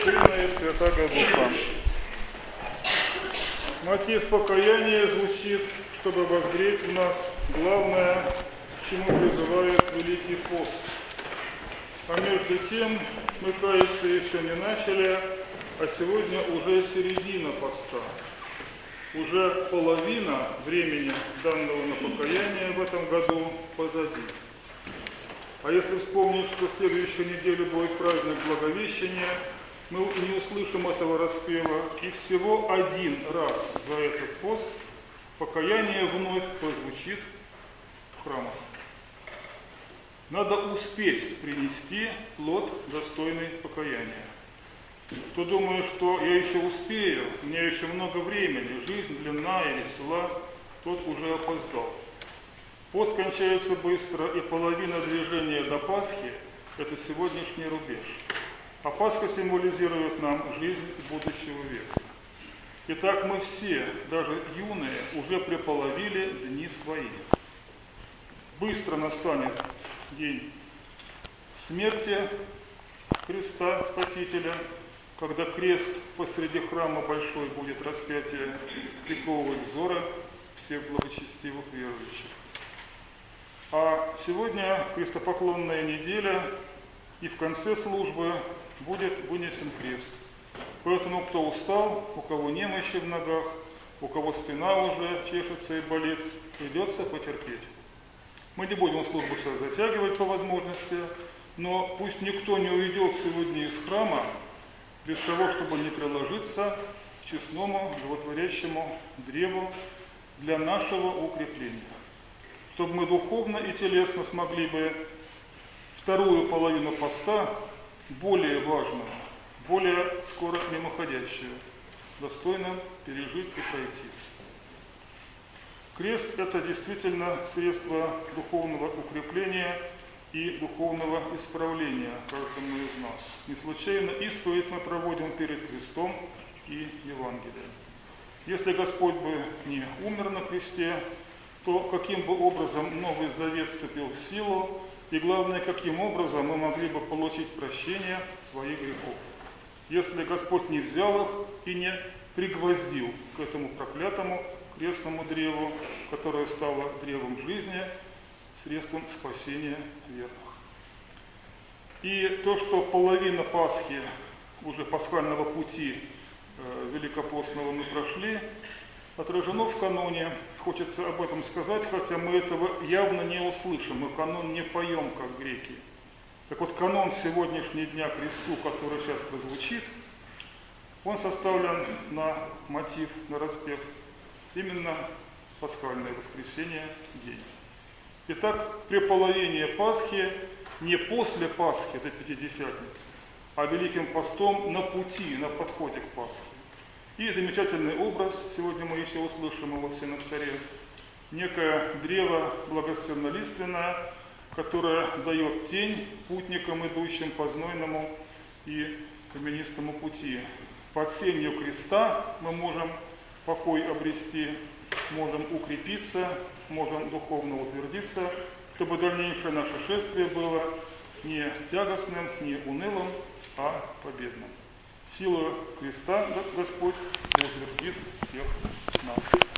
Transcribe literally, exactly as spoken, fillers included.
Сына и Святаго Духа. Мотив покаяния звучит, чтобы возгреть в нас главное, к чему призывает Великий пост. А между тем мы каяться еще не начали, а сегодня уже середина поста. Уже половина времени данного на покаяние в этом году позади. А если вспомнить, что в следующую неделю будет праздник Благовещения, мы не услышим этого распева, и всего один раз за этот пост покаяние вновь прозвучит в храмах. Надо успеть принести плод, достойный покаяния. Кто думает, что я еще успею, у меня еще много времени, жизнь длинная и весела, тот уже опоздал. Пост кончается быстро, и половина движения до Пасхи – это сегодняшний рубеж. А Пасха символизирует нам жизнь будущего века. Итак, мы все, даже юные, уже преполовили дни свои. Быстро настанет день смерти Христа Спасителя, когда крест посреди храма большой будет распятие, приковывать взоры всех благочестивых верующих. А сегодня крестопоклонная неделя, и в конце службы будет вынесен крест. Поэтому, кто устал, у кого немощи в ногах, у кого спина уже чешется и болит, придется потерпеть. Мы не будем службу сейчас затягивать по возможности, но пусть никто не уйдет сегодня из храма без того, чтобы не приложиться к честному, животворящему древу для нашего укрепления. Чтобы мы духовно и телесно смогли бы вторую половину поста, более важную, более скоро мимоходящую, достойно пережить и пройти. Крест – это действительно средство духовного укрепления и духовного исправления каждому из нас. Не случайно исповедь мы проводим перед крестом и Евангелием. Если Господь бы не умер на кресте, то каким бы образом Новый Завет вступил в силу, и главное, каким образом мы могли бы получить прощение своих грехов. Если Господь не взял их и не пригвоздил к этому проклятому крестному древу, которое стало древом жизни, средством спасения верных. И то, что половина Пасхи, уже пасхального пути э, великопостного мы прошли, отражено в каноне. Хочется об этом сказать, хотя мы этого явно не услышим, мы канон не поем, как греки. Так вот, канон сегодняшнего дня кресту, который сейчас прозвучит, он составлен на мотив, на распев, именно пасхальное воскресенье день. Итак, при половине Пасхи, не после Пасхи до Пятидесятницы, а Великим постом на пути, на подходе к Пасхе. И замечательный образ, сегодня мы еще услышим его в Синодсаре, некое древо благосклонно-лиственное, которое дает тень путникам, идущим по знойному и каменистому пути. Под сенью креста мы можем покой обрести, можем укрепиться, можем духовно утвердиться, чтобы дальнейшее наше шествие было не тягостным, не унылым, а победным. Силою креста Господь утвердит всех нас.